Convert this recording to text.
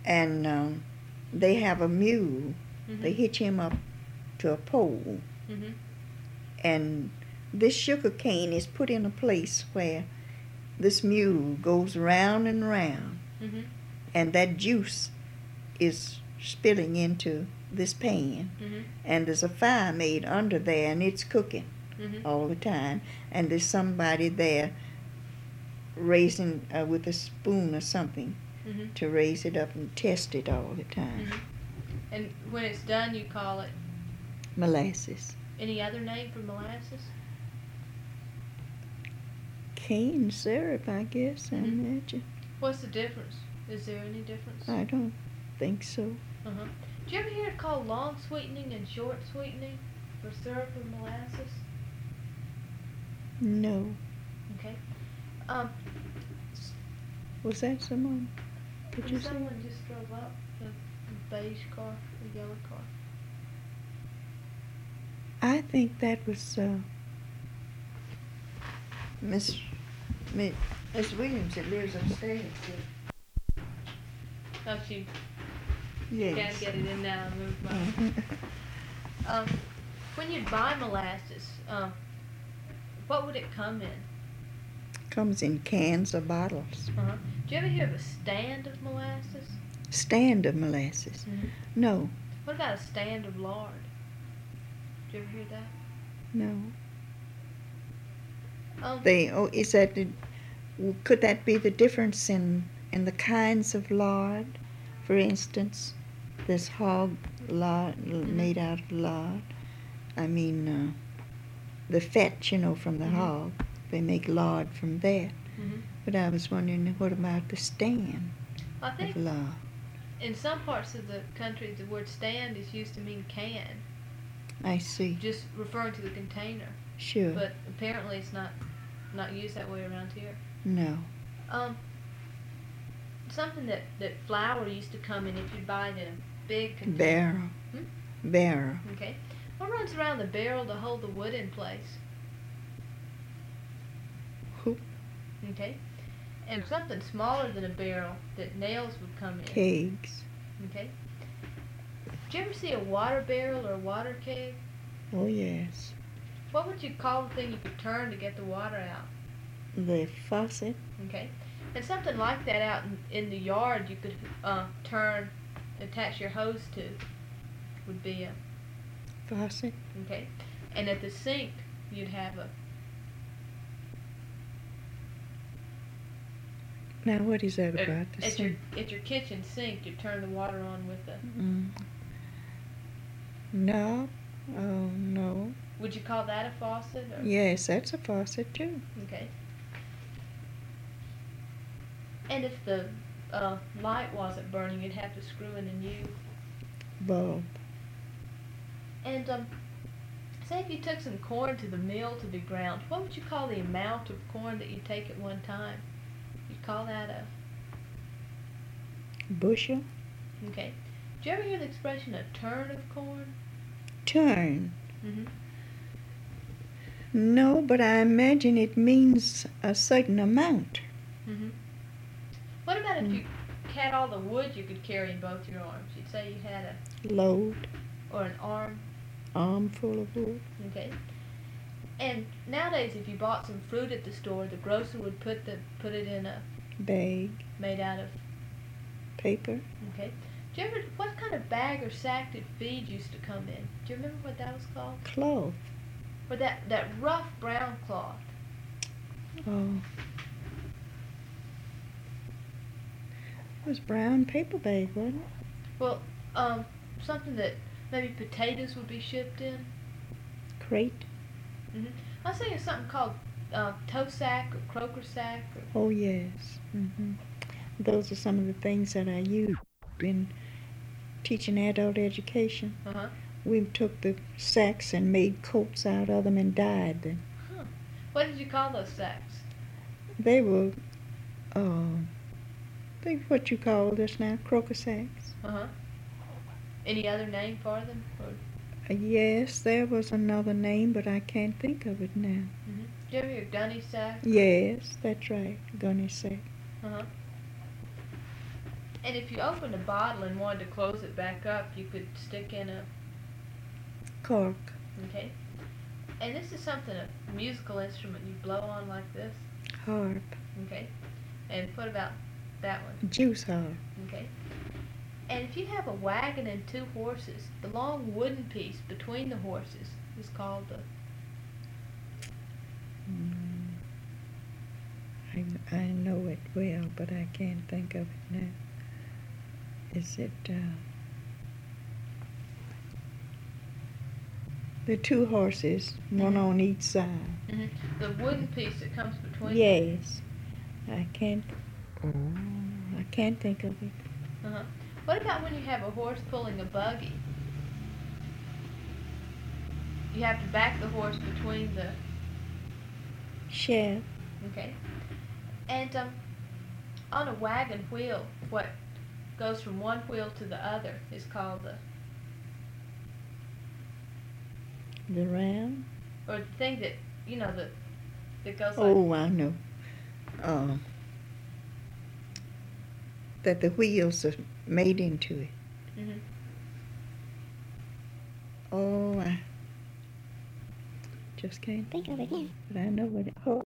and they have a mule. Mhm. They hitch him up to a pole, Mhm. and this sugar cane is put in a place where this mule goes round and round, Mhm. and that juice is spilling into this pan, Mhm. and there's a fire made under there, and it's cooking Mhm. all the time, and there's somebody there raising with a spoon or something Mhm. to raise it up and test it all the time. Mhm. And when it's done, you call it Molasses. any other name for molasses? Cane syrup, I guess, I Mhm. imagine. What's the difference? Is there any difference? I don't think so. Uh-huh. Do you ever hear it called long sweetening and short sweetening for syrup and molasses? No. Okay. Um, Was that someone? Did you say? someone just drove up a beige car, a yellow car. I think that was Miss Miss Williams that lives upstairs. Oh, she Yes. can't get it in now and move my. Uh-huh. When you'd buy molasses, what would it come in? Comes in cans or bottles. Uh-huh. Do you ever hear of a stand of molasses? Stand of molasses. Mhm. No. What about a stand of lard? Did you ever hear that? No. Um, Is that could that be the difference in the kinds of lard? For instance, this hog lard made out of lard. I mean, the fat, from the hog. They make lard from that. Mhm. But I was wondering, what about the stand I think of lard? in some parts of the country the word stand is used to mean can, I see. just referring to the container. Sure. But apparently it's not used that way around here. No. Something that flour used to come in if you buy it in a big container. Barrel. Barrel. Okay. What runs around the barrel to hold the wood in place? Hoop. Okay. And something smaller than a barrel that nails would come in. Kegs. Okay. Did you ever see a water barrel or a water keg? Oh, yes. What would you call the thing you could turn to get the water out? The faucet. Okay. And something like that out in the yard you could attach your hose to would be a, Faucet. okay. And at the sink you'd have a, Now, what is that about the at sink? your kitchen sink you turn the water on with a, No. Oh, no. would you call that a faucet? Or? Yes, that's a faucet, too. Okay. And if the light wasn't burning, you'd have to screw in a new Bulb. And say if you took some corn to the mill to be ground, what would you call the amount of corn that you take at one time? You'd call that a, Bushel. okay. Do you ever hear the expression a turn of corn? Turn. Mm-hmm. No, but I imagine it means a certain amount. Mm-hmm. What about if you had all the wood you could carry in both your arms? You'd say you had a Load. or an arm. Armful of wood. Okay. And nowadays, if you bought some fruit at the store, the grocer would put it in a Bag. made out of. Paper. Okay. Do you ever what kind of bag or sack did feed used to come in? Do you remember what that was called? Cloth. Or that rough brown cloth. Oh. It was brown paper bag, wasn't it? Well, something that maybe potatoes would be shipped in. Crate. Mm-hmm. I was thinking something called toe sack or croaker sack. Or, Oh, yes. Those are some of the things that I used in teaching adult education. uh-huh. We took the sacks and made coats out of them and dyed them. Huh. What did you call those sacks? They were, think what you call this now, croaker sacks. Uh-huh. Any other name for them? Or, Yes, there was another name, but I can't think of it now. mm-hmm. Did you ever hear gunny sack? Yes, that's right, gunny sack. Uh-huh. And if you opened a bottle and wanted to close it back up, you could stick in a, Cork. okay? And this is something, a musical instrument you blow on like this, Harp. okay? And what about that one? Juice harp. Okay. And if you have a wagon and two horses, the long wooden piece between the horses is called the, I know it well, but I can't think of it now. Is it the two horses, one on each side? the wooden piece that comes between. Yes. I can't think of it. Uh-huh. What about when you have a horse pulling a buggy? You have to back the horse between the, Shaft. okay? And on a wagon wheel, what goes from one wheel to the other is called the, The ram. or the thing that, you know, that goes like, Oh, I know. That the wheels are made into it. mhm. Oh, I just can't think of it now. But I know what it.